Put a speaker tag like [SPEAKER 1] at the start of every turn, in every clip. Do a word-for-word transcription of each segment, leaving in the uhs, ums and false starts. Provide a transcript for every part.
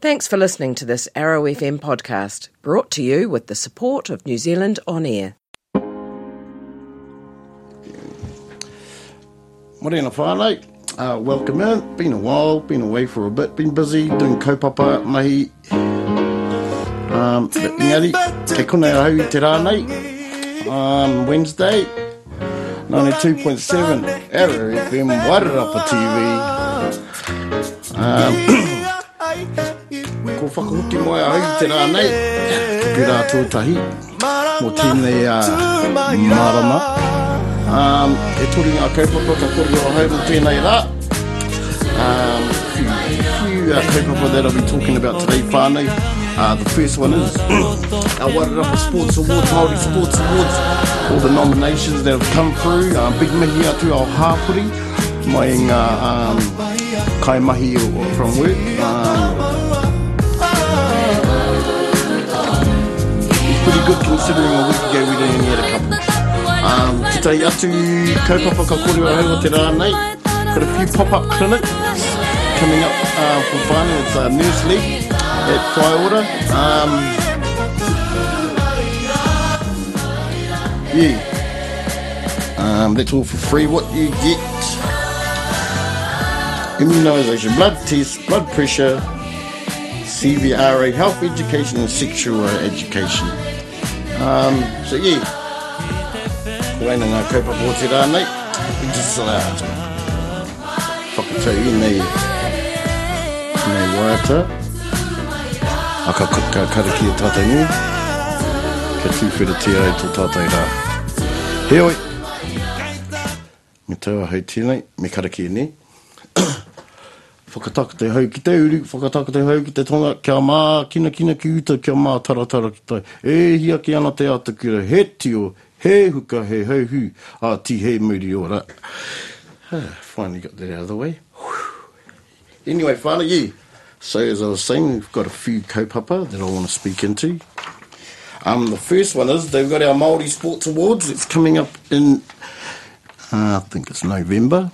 [SPEAKER 1] Thanks for listening to this Arrow F M podcast, brought to you with the support of New Zealand On Air.
[SPEAKER 2] Morena whānau, uh, welcome in. Been a while, been away for a bit, been busy doing kaupapa mahi. Um, but ngari, ke kona au i te rānei, um, Wednesday, ninety-two point seven, Arrow F M, Wairarapa T V. Um, ko whakahuki mai au i te rānei, ki rā tūtahi, mō tēnei uh, marama. Um, e tori ngā kaupapa ka kore o hau mō tēnei rā. Um, a few, few uh, kaupapa that I'll be talking about today, whānau. Uh, the first one is our Wairarapa Sports Awards, Māori Sports Awards, all the nominations that have come through. Um, big mihi atu ao hāpuri, mai ngā um, kaimahi from work. Um, it's pretty good considering a week ago we didn't get a couple. Um, Today atu kaupapa ka kore o hau o te rānei. Got a few pop-up clinics coming up uh, for fun. It's uh, Nurse League at Whaiora. Um, yeah. Um, that's all for free. What you get: immunisation, blood tests, blood pressure, C V R A, health education and sexual education. Um, so yeah. Koena ngā kaupapa o te rānei. We just uh, whakatau i nei, nei waiata. Aka ka karaki e tātai nui. Ka tūwhera te ai tō tātai rā. He oi. Me taua hau tēnei, me karaki e nei. Whakataka hau ki te uru, whakataka hau ki te tonga, kia mā kina kina ki uta, kia mā taratara ki tai. E hia ki ana te atakura, he tio, he huka, he hauhu, a ti he muri ora. Finally got that out of the way. Anyway, whānau, yeah. So as I was saying, we've got a few kaupapa that I want to speak into. Um, the first one is, they've got our Māori Sports Awards. It's coming up in, uh, I think it's November.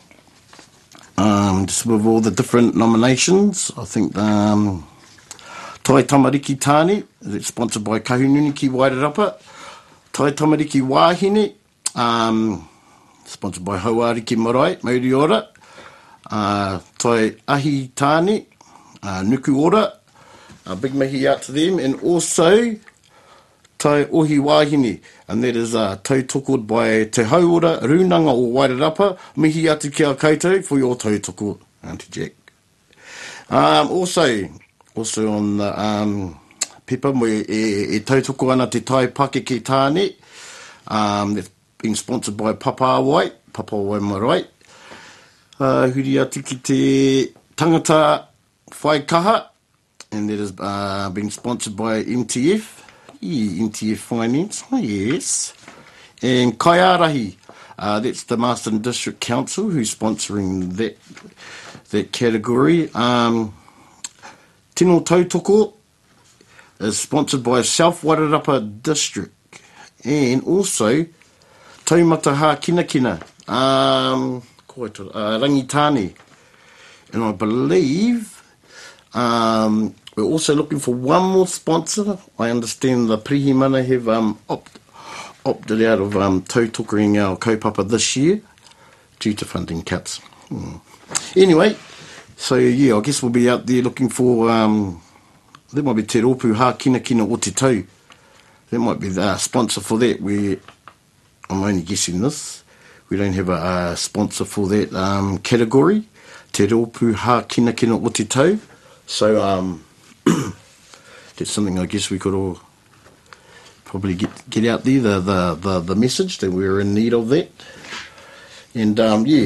[SPEAKER 2] Um, just with all the different nominations. I think um, Tai Tamariki Tāne, it's sponsored by Kahununi ki Wairarapa. Tai Tamariki Wāhine, um, sponsored by Hauāriki Marae, Mauri Ora. Uh, tai Ahi Tāne, uh, Nuku Ora. A big mihi out to them. And also Tai Ohi Wāhine, and that is uh, tautoko by Te Hauora, Runanga o Wairarapa. Mihi atu ki a koutou for your tautoko, Auntie Jack. Um, also, also on the um, Pepper, mo e, e, e tautoko ana te Tai Pakeke Tāne. Um, that's being sponsored by Papa Awai, Papa Awai Marae. Uh, huri atu ki te Tangata Whaikaha, and that is uh, being sponsored by M T F. Yeah, M T F Finance, oh, yes. And Kaiarahi, uh, that's the Marsden District Council who's sponsoring that that category. Um, Tino Tautoko is sponsored by South Wairarapa District. And also Taumata Kina Kina, um, uh, Rangitane. And I believe um, we're also looking for one more sponsor. I understand the Prihimana have um, opt, opted out of um, tautokuring our kaupapa this year due to funding cuts. Hmm. Anyway, so yeah, I guess we'll be out there looking for, um, there might be Te Rōpū Hā Kina Kina o Te Tau. That might be the uh, sponsor for that. We, I'm only guessing this. We don't have a, a sponsor for that um, category. Te Rōpū Hā Kina Kina o Te Tau. So um, that's something I guess we could all probably get get out there, the, the, the, the message that we're in need of that. And um, yeah.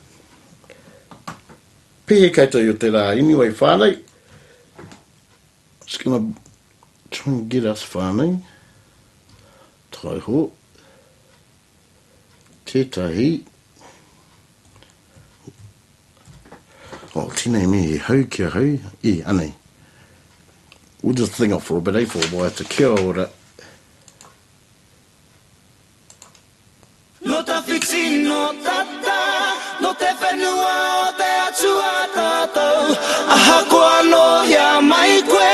[SPEAKER 2] Pehe koutou o te rā. Anyway, whānau. Just going to try and get us whānau. Taiho. Tētahi. Oh, tēnei me he hau kia hau. E, anei. We'll just think off for a bit, eh, for a while. Te kia ora.
[SPEAKER 3] No te fixi, no tata, no te whenua o te atua tātou. Aha koa no hia mai koe.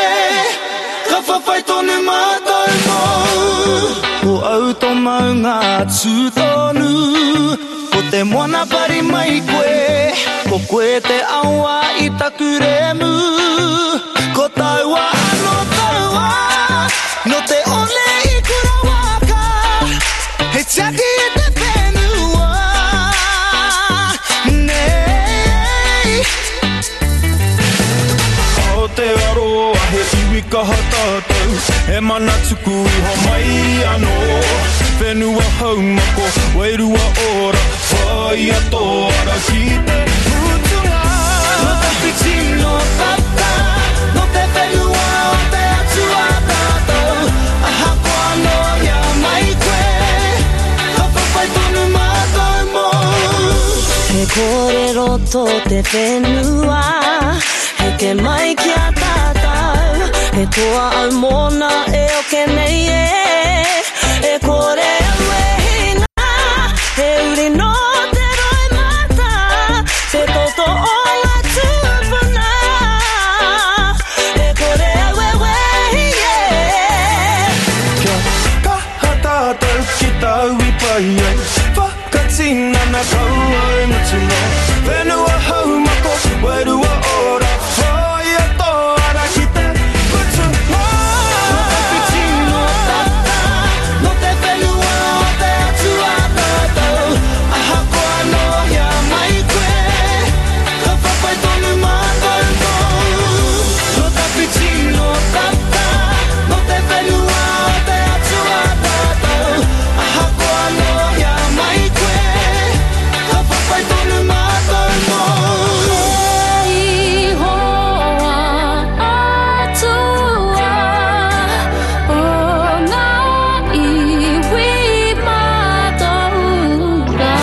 [SPEAKER 3] whawhai tonu mātou mō. Ko au tō mau ngā tūtonu, ko te moana pari mai koe, ko koe te aua I taku remu. Ko taua ano taua, no te ole I kura waka, he tiaki e te whenua. Nei o te aroa he iwi kaha tātou, he mana tuku iho mai anō. Whenua haumako, wairua ora, whai ato ara ki te putunga. No te whiti no tata, no te whenua o te atua tātou. Aha koa no ia mai koe, ka whawhai tonu mātou mō.
[SPEAKER 4] He kōrero tō te whenua, he ke mai ki a tātou. He toa au mōna e o ke nei e, e kore au e hina, he uri no te roi mata, te toto o ngā tūpuna. He kore au e wehi e.
[SPEAKER 3] Kia kaha tātou ki tau I pai ai, whakatina na tau ai mutunga. Whenua haumako, wairua ora, whai ato ara ki te putunga. No te whiti no tata, no te whenua o te atua tātou. Aha koa no ia mai koe, ka whawhai tonu mātou mō. No te whiti no tata, no te whenua o te atua tātou. Aha koa no ia mai koe, ka whawhai tonu mātou mō.
[SPEAKER 4] Hei hoa atua, o ngā iwi mātoura.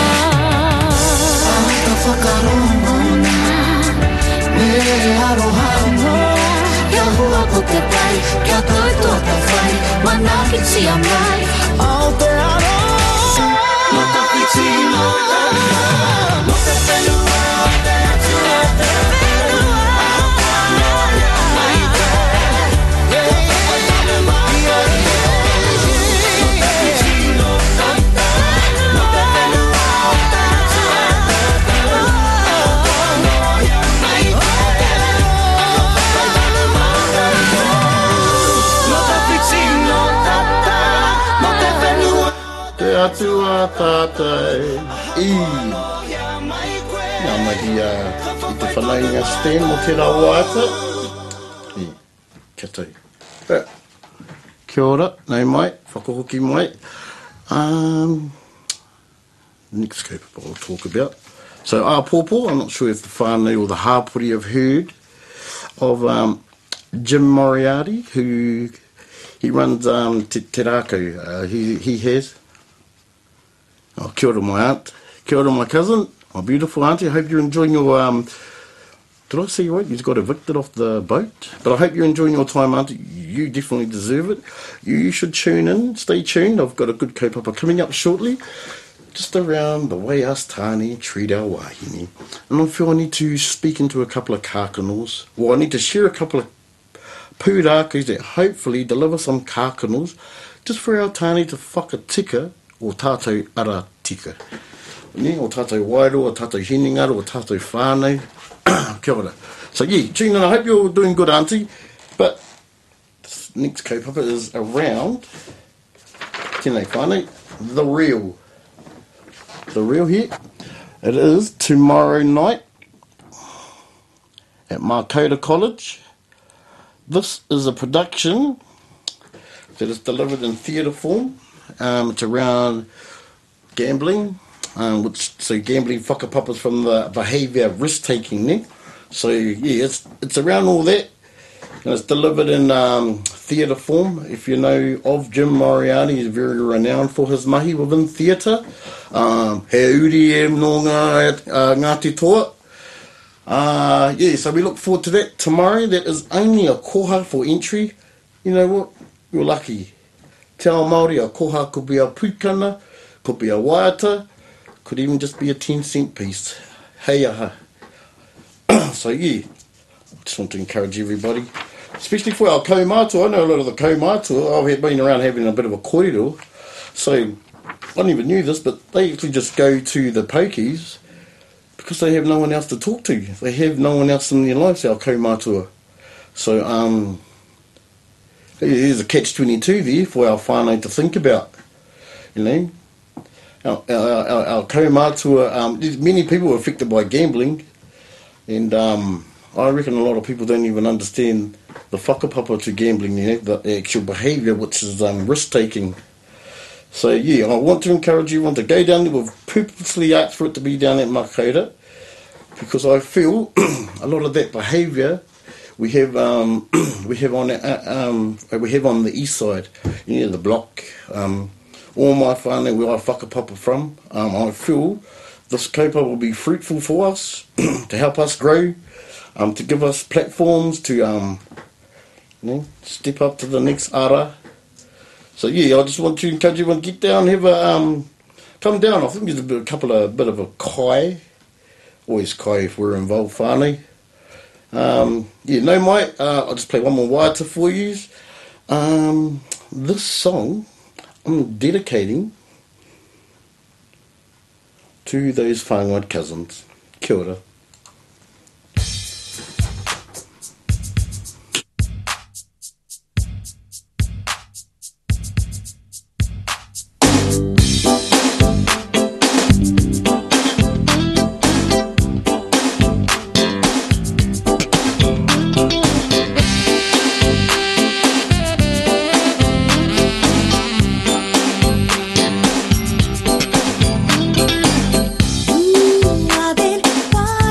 [SPEAKER 3] Ka whakarongona, me arohanga.
[SPEAKER 4] Kia hua ko te pai, kia tautua te whai, mana ki tia mai.
[SPEAKER 3] Aotearoa. No te whiti no tata, no te whenua o te atua tātou. Aha koa no ia mai koe, ka whawhai tonu mātou mō. No te whiti no tata, no te whenua o te atua tātou. Aha koa no ia mai koe, ka whawhai tonu mātou mō. No te whiti no tata, no te whenua
[SPEAKER 2] Te atua tātai. I. Ngā mahi a I te whanainga Stan mo te rawata. I. Kia tau. Uh, Kia ora, nei mai, whakahoki mai. Um, next kaupapa I'll talk about. So, Āpōpō, I'm not sure if the whānau or the hāpuri have heard of um, Jim Moriarty, who he runs um, Te, te Rākau. Uh, he, he has. Oh, kia ora, my aunt. Kia ora, my cousin. My beautiful auntie. I hope you're enjoying your... Um, did I see you right? You got evicted off the boat. But I hope you're enjoying your time, auntie. You definitely deserve it. You should tune in. Stay tuned. I've got a good kaupapa coming up shortly. Just around the way us tāne treat our wahine. And I feel I need to speak into a couple of kākanoas. Well, I need to share a couple of pūrākis that hopefully deliver some kākanoas just for our tāne to whakatika o tātou ara tika. Ne, o tātou wairo, o tātou hiningaro, o tātou whānau. Kia ora. So yeah, tune in. I hope you're doing good, auntie. But this next kaupapa is around, tēnei whānau, the real. The real here. It is tomorrow night at Markota College. This is a production that is delivered in theatre form. Um, it's around gambling, um, which so gambling whakapapas from the behaviour of risk taking. Ne? So yeah, it's it's around all that, and it's delivered in um, theatre form. If you know of Jim Moriarty, he's very renowned for his mahi within theatre. Um, he uri e no ngā, uh, Ngāti Toa. Uh, yeah, so we look forward to that tomorrow. That is only a koha for entry. You know what? You're lucky. Te ao Māori, a koha could be a pūkana, could be a waiata, could even just be a ten cent piece. Hei aha. So yeah, just want to encourage everybody. especially for our kaumātua. I know a lot of the kaumātua. I've been around having a bit of a kōrero. So, I never knew this, but they actually just go to the pokies because they have no one else to talk to. They have no one else in their lives, our kaumātua. So, um, there's a catch twenty-two there for our whānau to think about, you know. Our, our, our, our kaumātua, um, many people are affected by gambling, and um, I reckon a lot of people don't even understand the whakapapa to gambling, you know, the actual behaviour, which is um, risk-taking. So, yeah, I want to encourage everyone to go down there. We've purposely asked for it to be down at Makaurau, because I feel a lot of that behaviour we have um, we have on uh, um, we have on the east side, you know, the block. Um, all my whānau where I whakapapa from, um, I feel this kaupapa will be fruitful for us to help us grow, um, to give us platforms to um, you know, step up to the next ara. So yeah, I just want to encourage everyone to get down, have a um, come down. I think there's a, bit, a couple of bit of a kai, always kai if we're involved whānau. Um, yeah, no mai, uh, I'll just play one more waiata for you. Um, this song I'm dedicating to those whānau cousins. Kia ora.
[SPEAKER 4] I've been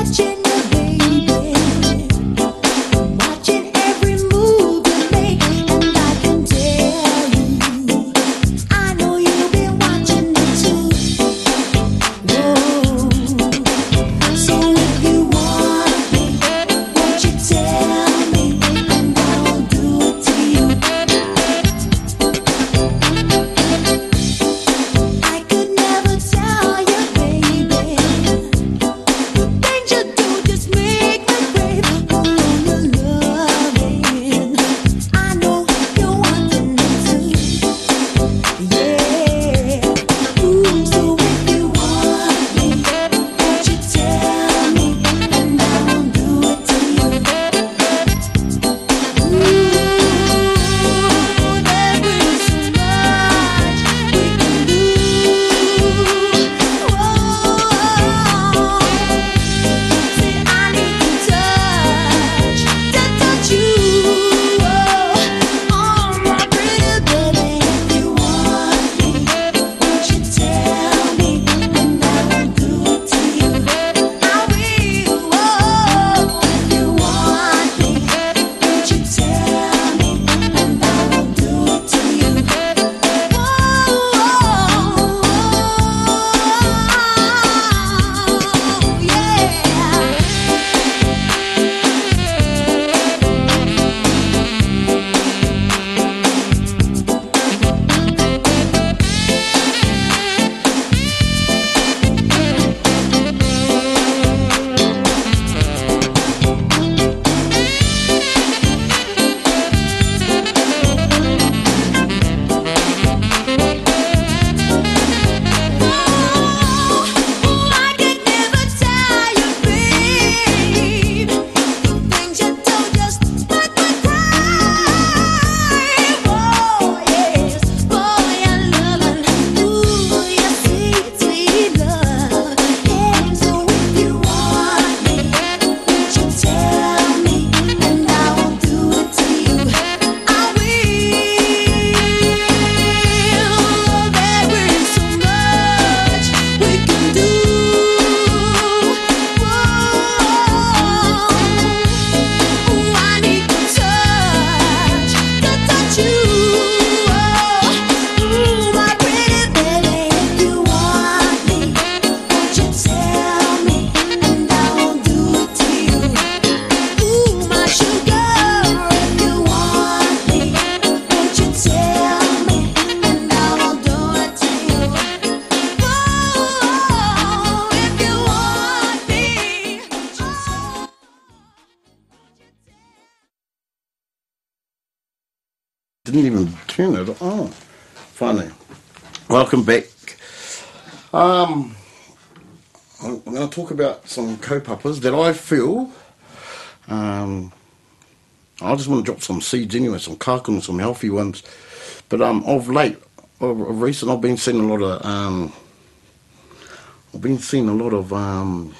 [SPEAKER 2] didn't even turn it on. Funny. Welcome back. Um, I'm going to talk about some kaupapas that I feel. Um, I just want to drop some seeds anyway, some kākano, some healthy ones. But um, of late, of, of recent, I've been seeing a lot of. Um, I've been seeing a lot of um,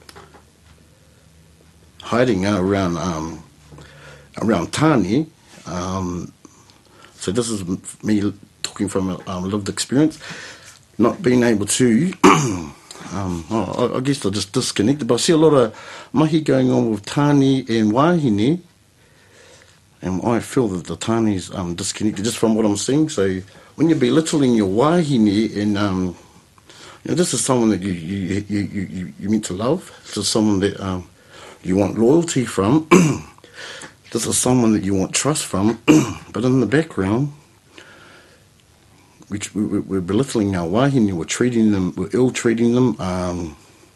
[SPEAKER 2] hiding uh, around um, around Tāne. Um, so this is me talking from a um, lived experience, not being able to. um, I, I guess I just disconnected, but I see a lot of mahi going on with Tāne and Wāhine, and I feel that the Tāne's um, disconnected just from what I'm seeing. So when you're belittling your Wāhine, and um, you know, this is someone that you you you you, you, you meant to love. This is someone that um, you want loyalty from. This is someone that you want trust from. But in the background, we, we, we're belittling our wāhine, we're treating them, we're ill-treating them. Um,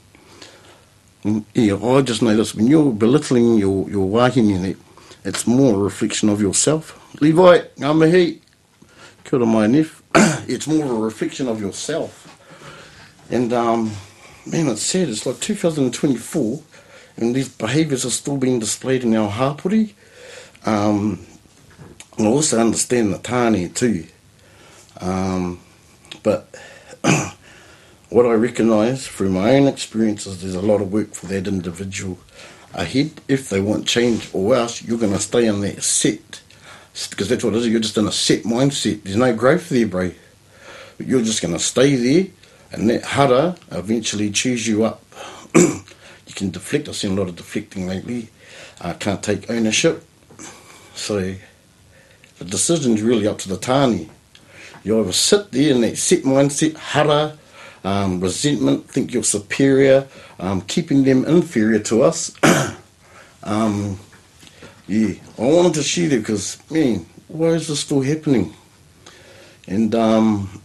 [SPEAKER 2] yeah, I just know this, when you're belittling your, your wāhine, it's more a reflection of yourself. Levi, ngā mihi, kia ora mai nef. It's more a reflection of yourself. And, um, man, it's sad, it's like two thousand twenty-four, and these behaviours are still being displayed in our hapori. Um, I also understand the Tāne too. Um, but what I recognise through my own experiences, there's a lot of work for that individual ahead if they want change, or else you're going to stay in that set, because that's what it is, you're just in a set mindset. There's no growth there, bro. But you're just going to stay there, and that hara eventually chews you up. You can deflect. I've seen a lot of deflecting lately. I uh, can't take ownership. So the decision's really up to the Tāne. You either sit there in that set mindset, hara, um, resentment, think you're superior, um, keeping them inferior to us. um, yeah, I wanted to share that because, man, why is this still happening? And, um,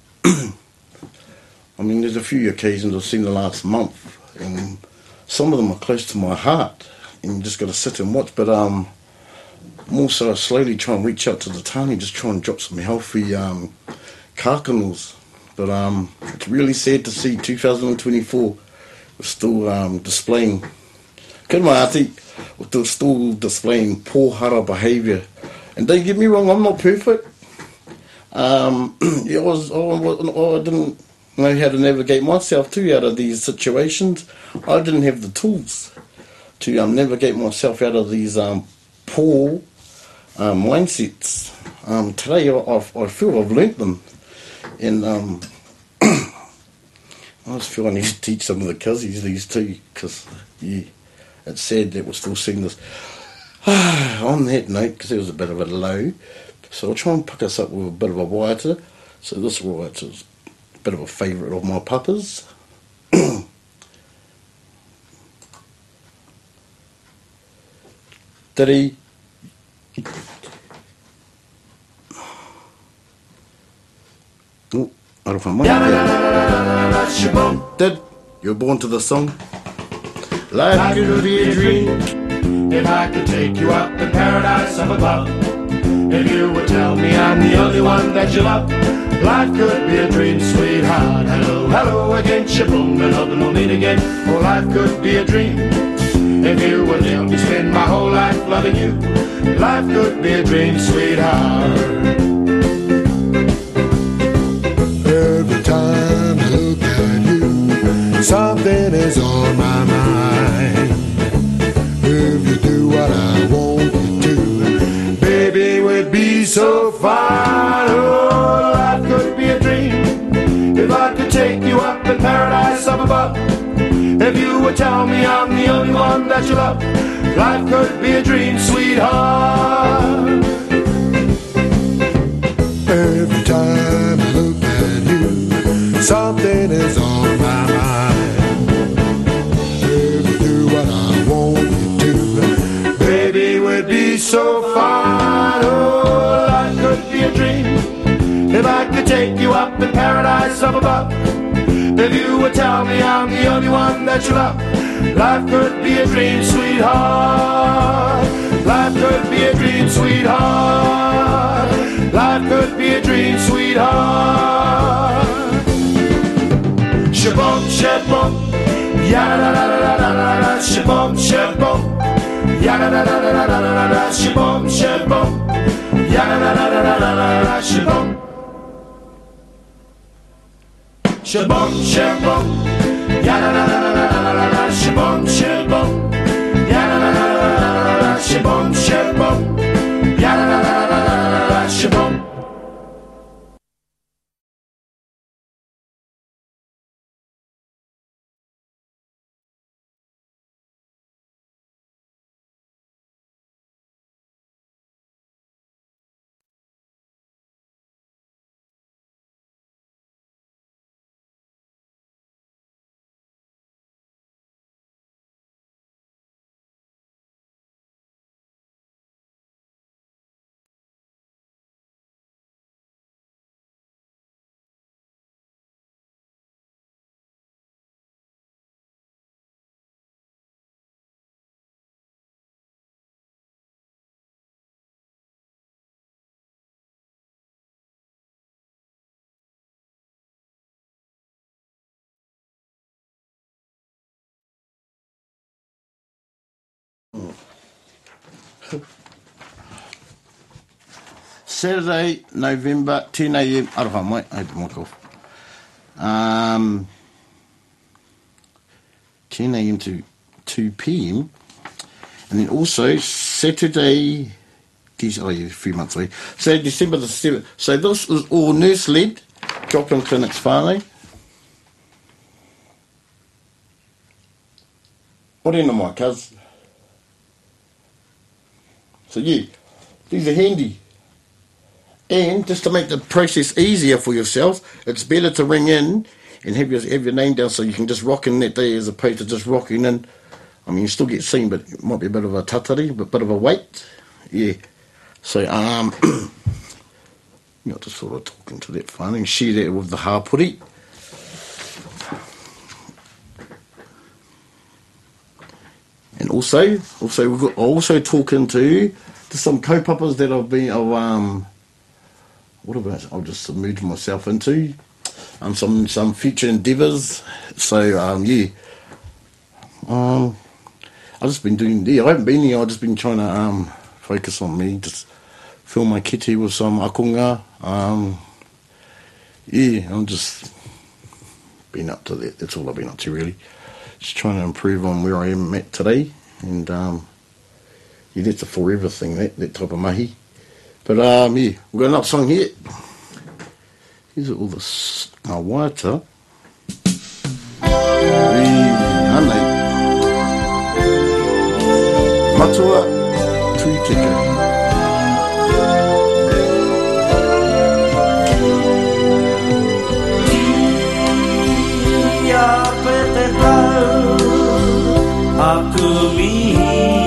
[SPEAKER 2] I mean, there's a few occasions I've seen the last month, and some of them are close to my heart, and you just got to sit and watch. But um, more so, I slowly try and reach out to the Tāne, just try and drop some healthy um, kākanos. But um, it's really sad to see two thousand twenty-four we're still um, displaying, kia mai ati, we're still displaying poor hara behaviour. And don't get me wrong, I'm not perfect. Um, yeah, I, was, I, I didn't know how to navigate myself too out of these situations. I didn't have the tools to um, navigate myself out of these um, poor um, mindsets. Um, today I, I, I feel I've learnt them, and um, I just feel I need to teach some of the kizzies these too, because yeah, it's sad that we're still seeing this. On that note, because there was a bit of a low, so I'll try and pick us up with a bit of a waiata. So this waiata is a bit of a favourite of my papas. Tiri. Oh, aroha mai. Did you're born to the song? Life could be a dream
[SPEAKER 3] if I could take you up in paradise up above. If you would tell me I'm the only one that you love, life could be a dream, sweetheart. Hello, hello again, shaboom, and hoping we'll meet again. Oh, life could be a dream if you would let me spend my whole life loving you. Life could be a dream, sweetheart.
[SPEAKER 5] Every time I look at you, something is on my mind. If you do what I want you to, baby, we'd be so fine. Oh, life could be a dream if I could take you up in paradise up above. If you would tell me I'm the only one that you love, life could be a dream, sweetheart. Every time I look at you, something is on my mind. If you do what I want you to, baby, we'd be so fine. Oh, life could be a dream if I could take you up in paradise up above. If you would tell me I'm the only one that you love, life could be a dream, sweetheart. Life could be a dream, sweetheart. Life
[SPEAKER 2] dream, sweetheart. Shabom, shabom, ya la la la la la la la. Shabom, shabom, ya la la la la la la la la. Shabom, shabom, ya la la la la la la la la. Shabom, shabom, shabom, ya la la la la la la la la. Shabom, shabom, ya la la la la la la la. Shabom, shabom, ya la la la la la la la. Shabom. Saturday, November, ten a m. Aroha mai, I had my off. Um, ten a m to two p m. And then also Saturday, oh yeah, a few months away. Saturday, December the seventh. So this is all nurse-led, Joplin Clinics whānau. What in the mic, cuz? So yeah, these are handy. And just to make the process easier for yourself, it's better to ring in and have your, have your name down so you can just rock in that day as opposed to just rocking in. I mean, you still get seen, but it might be a bit of a tatari, but a bit of a wait. Yeah. So, um, you know, just sort of talking to that fun and share that with the hapuri. And also, also we've got also talking to, to some kaupapas that I've been, I've, um, what about, I'll just submerge myself into, um, some, some future endeavours. So, um, yeah, um, I've just been doing, yeah, I haven't been here, I've just been trying to, um, focus on me, just fill my kiti with some akonga, um, yeah, I'm just been up to that, that's all I've been up to really, just trying to improve on where I am at today, and, um, yeah, that's a forever thing, that, that type of mahi. But, um, yeah, we've got another song here. Here's all this uh, water. Anei. Matua Tuiteka.
[SPEAKER 3] Ia pete tau aku mihi.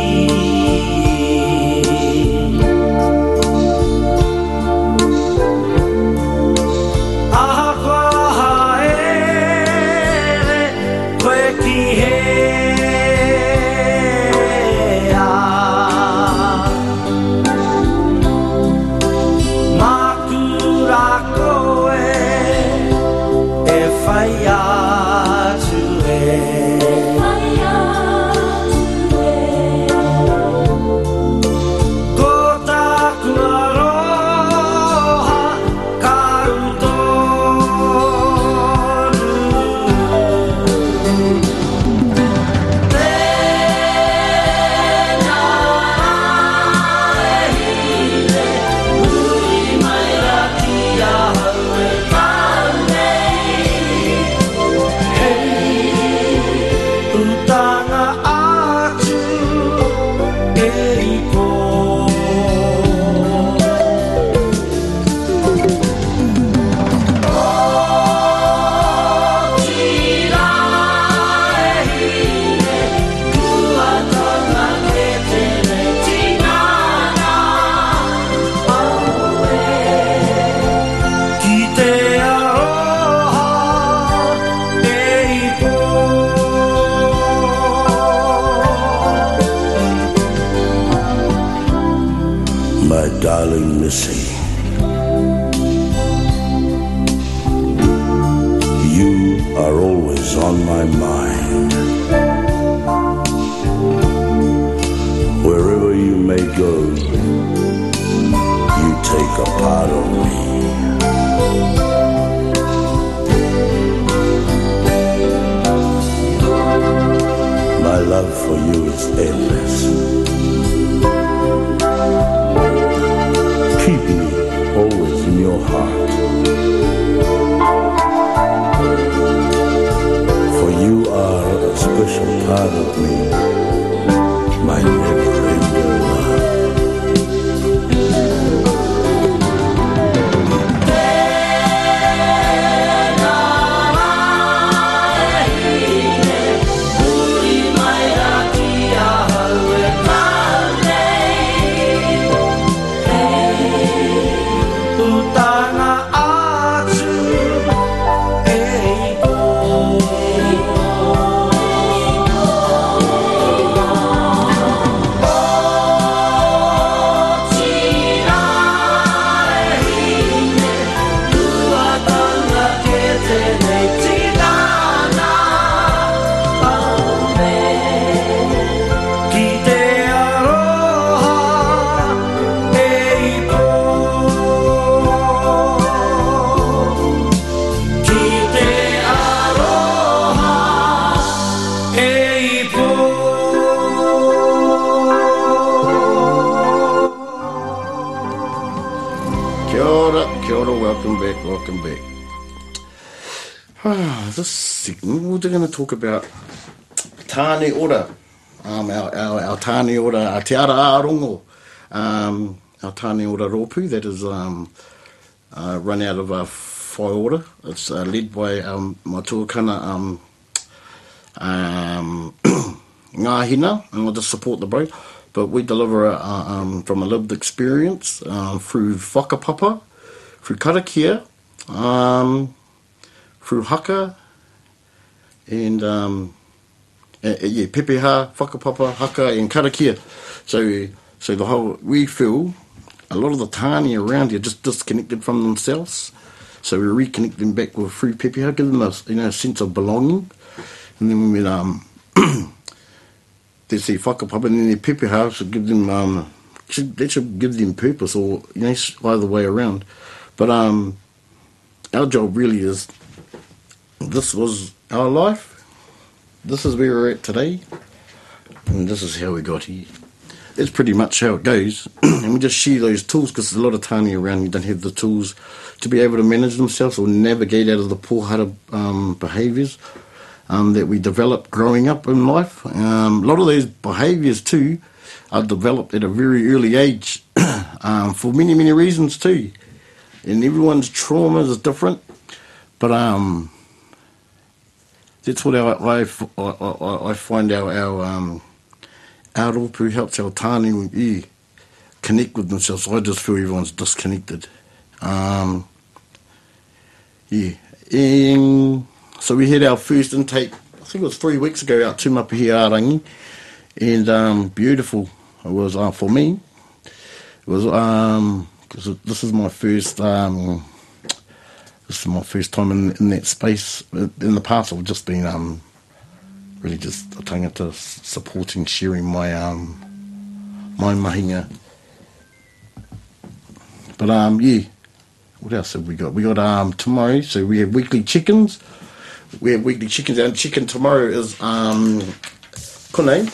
[SPEAKER 5] Darling Missy,
[SPEAKER 6] are always on my mind. Wherever you may go, you take a part of me. My love for you is endless. Keep me always in your heart. For you are a special part of me, my never-ending love.
[SPEAKER 2] Welcome back, welcome back. Ah, this segment, we're going to talk about Tāne Ora, um, our, our, our Tāne Ora, our Te Ara Ārongo, um, our Tāne Ora Rōpū, that is um, uh, run out of uh, Whai Ora. It's uh, led by um, my tuakana, um, um, Ngāhina, and I'll just support the bro, but we deliver uh, um, from a lived experience uh, through whakapapa, through karakia, um, through haka, and um, uh, yeah, pepeha, whakapapa, haka, and karakia. So, so the whole, we feel a lot of the tāne around here just disconnected from themselves. So we reconnect them back with through pepeha, give them a, you know, sense of belonging. And then we um, they say whakapapa, and then their pepeha should give them um, should, that should give them purpose, or you know, either way around. But um, our job really is, this was our life, this is where we're at today, and this is how we got here. That's pretty much how it goes, and we just share those tools, because there's a lot of tāne around who don't have the tools to be able to manage themselves or navigate out of the pōhara um, behaviours um, that we develop growing up in life. Um, a lot of those behaviours too are developed at a very early age um, for many, many reasons too. And everyone's trauma is different, but um, that's what our, I, I, I find our our um, our rōpū helps our tāne yeah, connect with themselves. I just feel everyone's disconnected. Um, yeah, and so we had our first intake. I think it was three weeks ago out Tūmapihi Ārangi, and um, beautiful. It was uh, for me. It was um. Because this is my first, um, this is my first time in, in that space. In the past, I've just been um, really just a tangata supporting, sharing my um, my mahinga. But um, yeah, what else have we got? We got um tomorrow, so we have weekly chickens. We have weekly chickens, and chicken tomorrow is um, kone.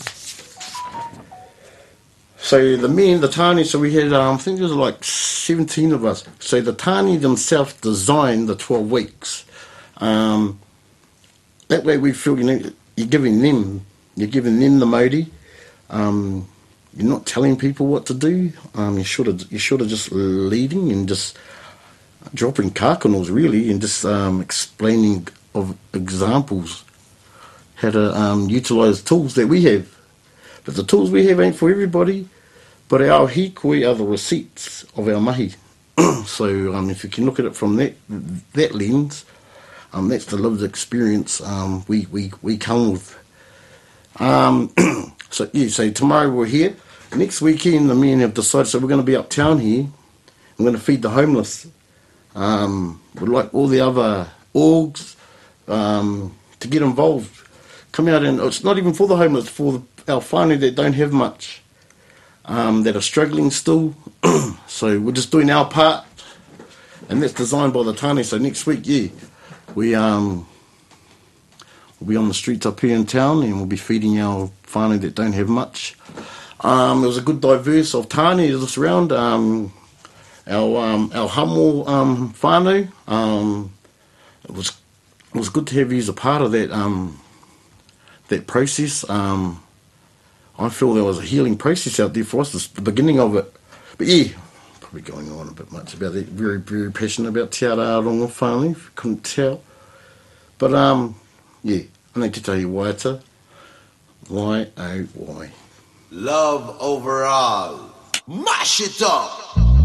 [SPEAKER 2] So the men, the tāne, so we had, um, I think there was like seventeen of us. So the tāne themselves designed the twelve weeks. Um, that way we feel, you know, you're giving them, you're giving them the mauri. Um, you're not telling people what to do. Um, you're sort of, you're sort of just leading and just dropping kākanos really, and just um, explaining of examples how to um, utilise tools that we have. But the tools we have ain't for everybody, but our hikoi are the receipts of our mahi. So um, if you can look at it from that that lens, um, that's the lived experience um, we, we, we come with. Um, so yeah, so tomorrow we're here. Next weekend the men have decided, so we're going to be uptown here. I'm going to feed the homeless. Um, we're like all the other orgs, um, to get involved. Come out and it's not even for the homeless, for the, our whānau that don't have much, um, that are struggling still. So we're just doing our part, and that's designed by the tāne. So next week, yeah, we um, we'll be on the streets up here in town, and we'll be feeding our whānau that don't have much. Um, it was a good diverse of tāne just around. Um, our um, our hamo um, whānau. Um, it was it was good to have you as a part of that um, that process. Um, I feel there was a healing process out there for us. It's the beginning of it. But yeah, probably going on a bit much about that. Very very passionate about Te Araronga whānau. If you couldn't tell. But um, yeah, I need to tell you waiata. Y O Y.
[SPEAKER 7] Love overall. Mash it up.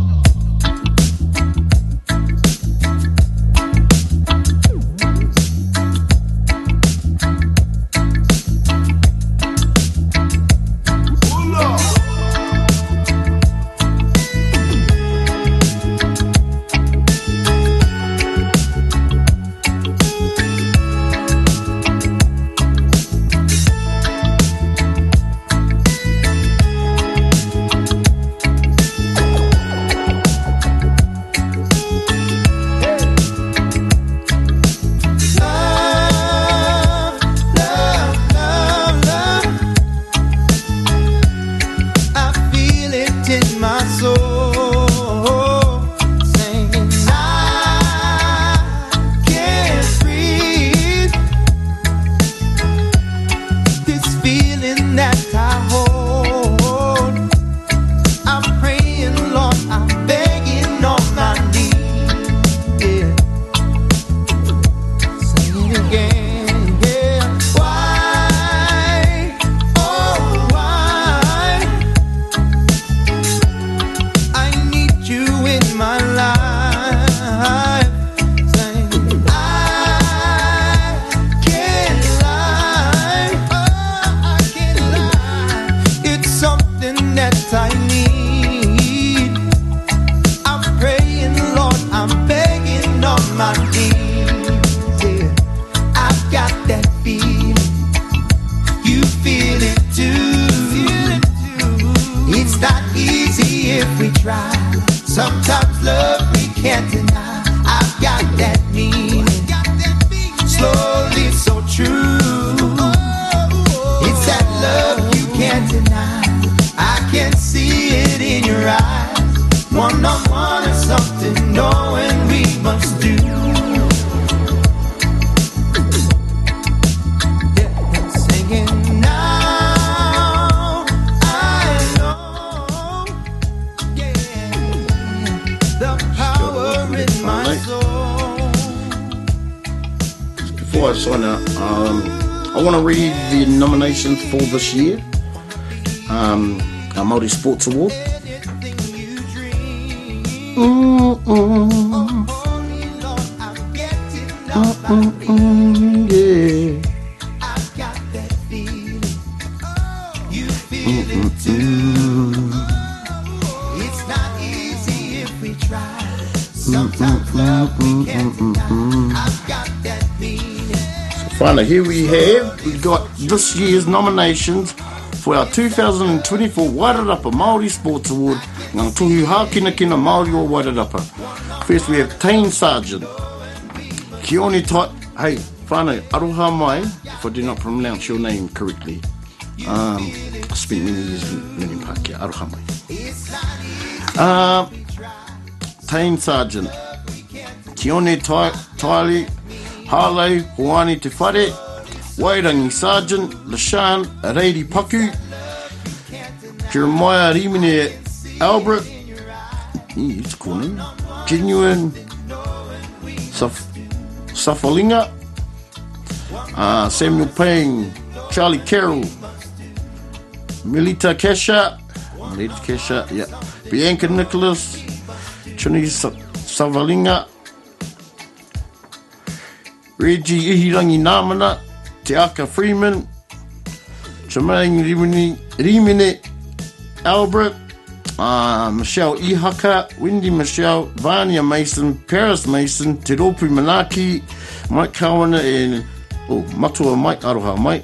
[SPEAKER 2] Before I sign out, um, I want to read the nominations for this year. Um, our Māori Sports Award. Mm-mm. Mm-mm, yeah. Mm-mm. It's not easy if we try. Sometimes love we can't deny. I've got that feeling. So finally, here we have, we got this year's nominations for our two thousand twenty-four Wairarapa Māori Sports Award, Ngā Tuhu Hākinakina Māori o Wairarapa. First we have Tane Sargent. Kia ora tai, hey, whānau, aroha mai, if I do not pronounce your name correctly. Um, I spent many years learning Pākehā, aroha mai. Uh, Tane Sargent. Kia ora tai, taili, hālei, hoani te whare, Wairangi Sargent, Lashan, Reiri Paku, Jeremiah Rimene Albert, yeah, it's cool name, Genuine Saf- Safalinga, uh, Samuel Payne, Charlie Carroll, Melita Kesha, Melita Kesha, yeah, Bianca Nicholas, Chuni Savalinga, Reggie Ihirangi Namana, Te Aka Freeman, Jermaine Rimene, Rimene Albert, uh, Michelle Ihaka, Wendy Michelle, Vania Mason, Paris Mason, Te Ropu Manaki, Mike Kawana e oh, matua Mike, aroha Mike.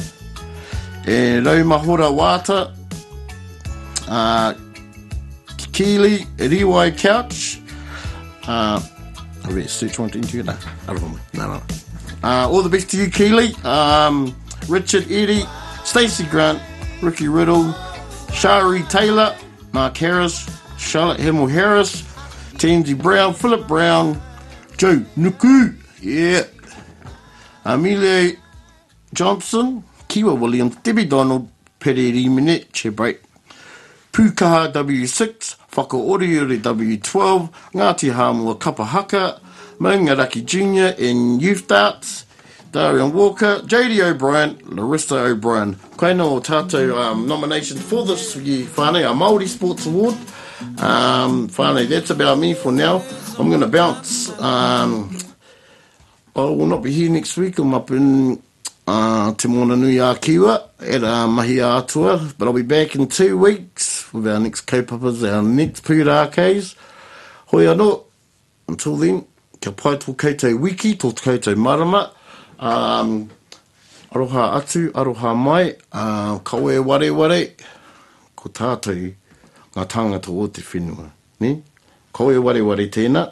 [SPEAKER 2] E rau mahora wata, uh, Keely, Riwai Couch, uh, I read search one into you, no, aroha no, no. Uh, all the best to you, Keely, um, Richard Eddy, Stacey Grant, Ricky Riddle, Shari Taylor, Mark Harris, Charlotte Hamill Harris, Tansy Brown, Philip Brown, Joe Nuku, yeah, Amelia Johnson, Kiwa Williams, Debbie Donald, Pereri Minette, Chebright, Pukaha W six, Whakaoriori W twelve, Ngāti Hāmua Kapahaka, Maungaraki Junior in Youth Darts, Darian Walker, J D O'Brien, Larissa O'Brien. Koina o tātou um, nominations for this year, whānei, our Māori Sports Award. Um, whānei, that's about me for now. I'm going to bounce. Um, I will not be here next week. I'm up in uh, Te Moananui a Kiwa at uh, Mahi Atua, but I'll be back in two weeks with our next kaupapas, our next pūrākes. Hoi anō. Until then, kia pai tō koutou wiki, tō koutou marama. Um, aroha atu, aroha mai, uh, kawe ware ware, ko tātou ngā tāngata o te whenua. Ne? Kawe ware ware tēnā.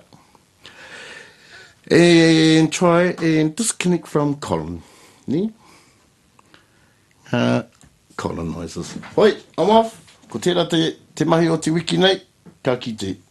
[SPEAKER 2] And try and disconnect from Colin. Ne? Uh, colonizers. Hoi, I'm off. Ko tērā te, te mahi o te wiki nei. Ka kite.